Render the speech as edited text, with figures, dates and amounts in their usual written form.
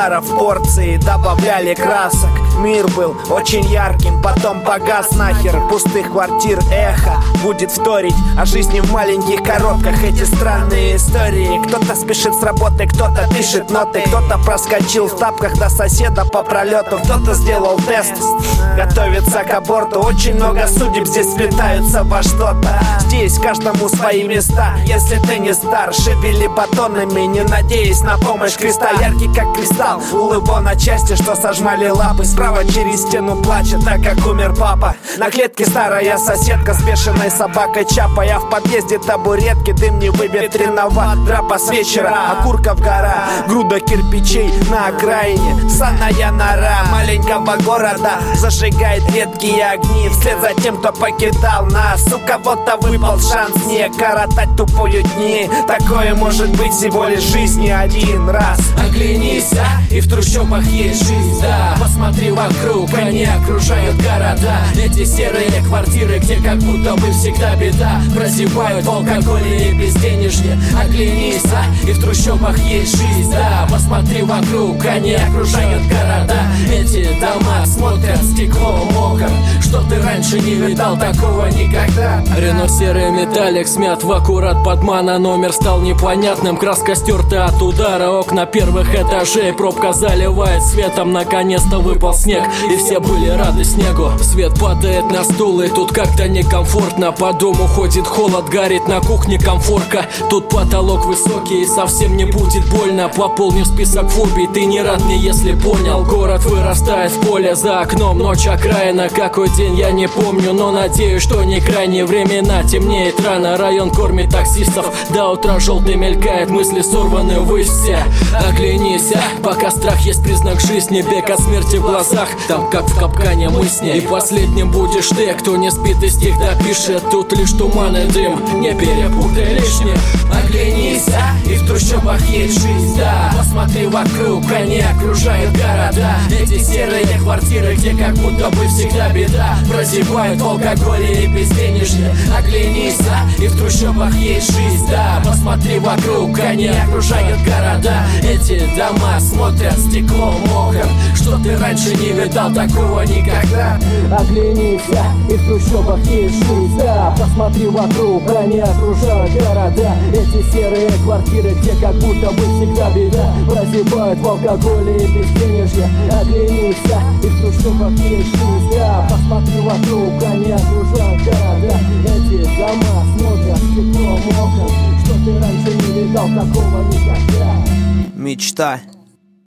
ударов порции добавляли красок. Мир был очень ярким, потом погас нахер. Пустых квартир эхо будет вторить о жизни в маленьких коробках. Эти странные истории. Кто-то спешит с работы, кто-то пишет ноты, кто-то проскочил в тапках до соседа по пролету, кто-то сделал тест, готовится к аборту. Очень много судеб здесь сплетаются во что-то. Здесь каждому свои места. Если ты не стар, шевели батонами, не надеясь на помощь креста. Яркий как кристалл, улыбо на части, что сожмали лапы. Справа через стену плачет, так как умер папа. На клетке старая соседка с бешеной собакой Чапа. Я в подъезде табуретки, дым не выветренного драпа с вечера. Окурков гора, груда кирпичей на окраине. Санная нора маленького города зажигает редкие огни вслед за тем, кто покидал нас. У кого-то выпал шанс не коротать тупую дни. Такое может быть всего лишь в жизни один раз. Оглянись, и в трущобах есть жизнь, да. Посмотри вокруг, они окружают города. Эти серые квартиры, где как будто бы всегда беда. Прозябают в алкоголе и безденежье. Оглянись, и в трущобах есть жизнь, да. Посмотри вокруг, они окружают города. Эти дома смотрят стеклом окон. Что ты раньше не видал, такого никогда. Рено серый металлик смят в аккурат подмана. Номер стал непонятным, краска стерта от удара. Окна первых этажей пробка заливает светом. Наконец-то выпал снег, и все были рады снегу. Свет падает на стул, и тут как-то некомфортно. По дому ходит холод, горит на кухне комфорка. Тут потолок высокий, и совсем не будет больно. Пополнив список фобий, ты не рад мне, если понял. Город вырастает в поле за окном, ночь окраина. Какой день я не помню, но надеюсь, что не крайние времена. Темнеет рано, район кормит таксистов. До утра желтый мелькает, мысли сорваны ввысь все. Оглянись, пока страх есть признак жизни. Бег от смерти в глазах, там как в капкане мы с ней. И последним будешь ты, кто не спит и стих допишет. Тут лишь туман и дым, не перепутай лишнее. Оглянись, и в трущобах есть жизнь, да. Посмотри вокруг, они окружают города. Эти серые квартиры, где как будто бы всегда беда. Прозябают в алкоголе и безденежье. Оглянись, и в трущобах есть жизнь, да. Посмотри вокруг, они окружают города. Эти дома смотрят стеклом окон. Что ты раньше не видал, такого никогда. Оглянись, и в трущобах есть жизнь, да. Посмотри вокруг, они окружают города. Эти серые квартиры, где как будто бы всегда беда. Прозябают в алкоголе и безденежье. Оглянись, и в трущобах есть жизнь, да. Посмотри вокруг, они окружают города. Эти дома смотрят стеклом окон. Что ты раньше не видал, такого никогда. Мечта.